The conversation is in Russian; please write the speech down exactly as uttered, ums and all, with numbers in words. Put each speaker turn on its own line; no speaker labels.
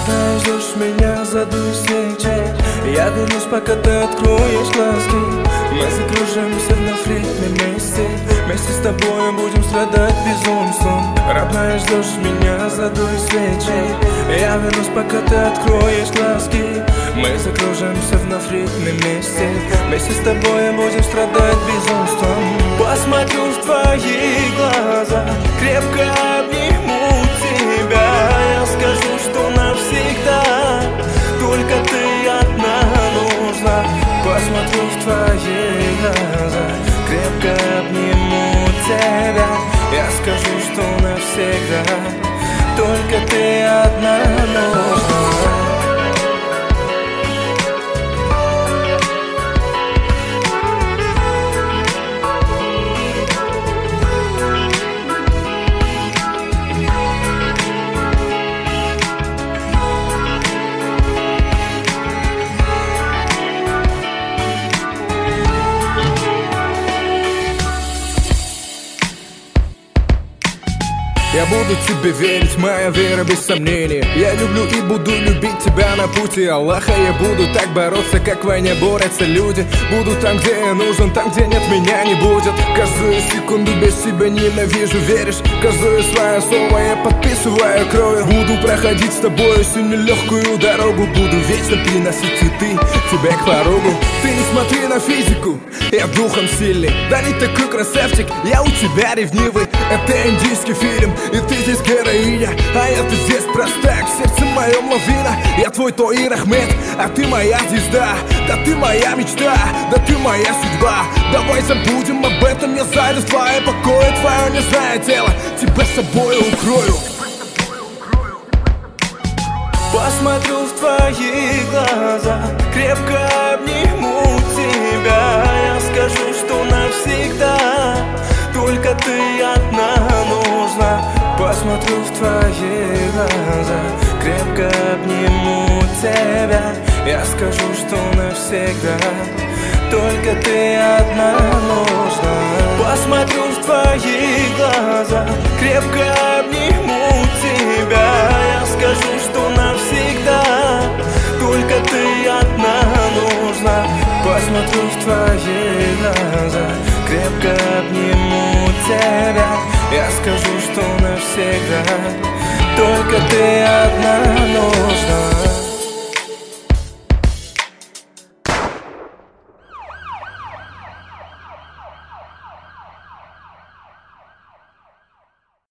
Родная, ждешь меня, задуй свечи. Я вернусь, пока ты откроешь глазки. Мы закружимся в ритме вместе. Вместе с тобой будем страдать безумством. Родная, ждешь меня, задуй свечи. Я вернусь, пока ты откроешь глазки. Мы закружимся в ритме вместе. Вместе с тобой будем страдать безумством. Посмотрю в твои глаза, крепко обниму тебя. Я скажу, что навсегда только ты одна нужна. Посмотрю в твои глаза, крепко обниму тебя. Я скажу, что навсегда только ты одна нужна.
Я буду тебе верить, моя вера без сомнений. Я люблю и буду любить тебя на пути Аллаха. Я буду так бороться, как в войне борются люди. Буду там, где я нужен, там, где нет меня не будет. Каждую секунду без тебя ненавижу, веришь? Каждое свое слово я подписываю кровью. Буду проходить с тобой всю нелегкую дорогу. Буду вечно приносить цветы тебе к порогу. Ты не смотри на физику, я духом сильный. Да не такой красавчик, я у тебя ревнивый. Это индийский фильм, и ты здесь героиня, а я-то здесь простак, в сердце моем лавина. Я твой Тоир Ахмед, а ты моя звезда. Да ты моя мечта, да ты моя судьба. Давай забудем об этом, я зайду в твое покое. Твое нежное тело тебя с собой укрою.
Посмотрю в твои глаза, крепко обниму тебя. Я скажу, что навсегда только ты одна нужна. Посмотрю в твои глаза, крепко обниму тебя. Я скажу, что навсегда только ты одна нужна. Посмотрю в твои глаза, крепко обниму тебя. Я скажу, что навсегда только ты одна нужна. Посмотрю в твои глаза, крепко обниму тебя. Я скажу, что навсегда только ты одна нужна.